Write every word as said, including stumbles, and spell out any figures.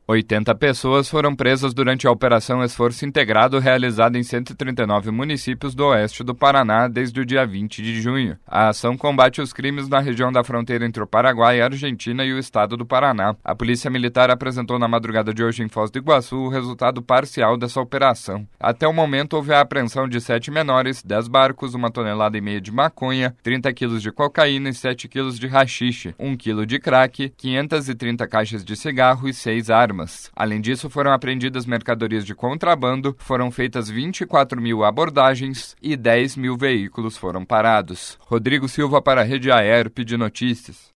oitenta pessoas foram presas durante a Operação Esforço Integrado realizada em cento e trinta e nove municípios do oeste do Paraná desde o dia vinte de junho. A ação combate os crimes na região da fronteira entre o Paraguai, a Argentina e o estado do Paraná. A Polícia Militar apresentou na madrugada de hoje em Foz do Iguaçu o resultado parcial dessa operação. Até o momento houve a apreensão de sete menores, dez barcos, uma tonelada e meia de maconha, trinta quilos de cocaína e sete quilos de haxixe, um quilo de crack, quinhentas e trinta caixas de cigarro e seis armas. Além disso, foram apreendidas mercadorias de contrabando, foram feitas vinte e quatro mil abordagens e dez mil veículos foram parados. Rodrigo Silva para a Rede A E R P de Notícias.